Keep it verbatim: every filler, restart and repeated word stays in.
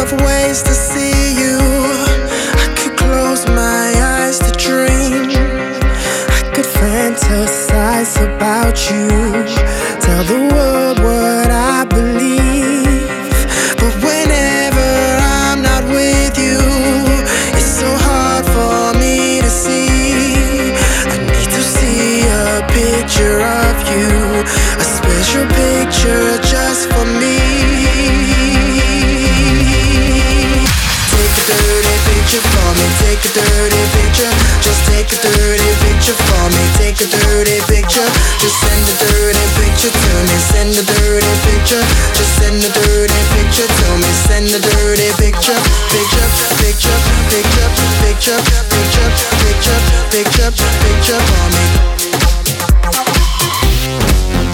of ways to see you. I could close my eyes to dream. I could fantasize about you. Tell the world what I believe. But whenever I'm not with you, it's so hard for me to see. I need to see a picture of you, a special picture just for me. Take a dirty picture for me, take a dirty picture. Just take a dirty picture for me, take a dirty picture. Just send a dirty picture to me, send a dirty picture. Just send a dirty picture to me, send a dirty picture. Picture, picture, picture, picture, picture, picture, picture, picture for me.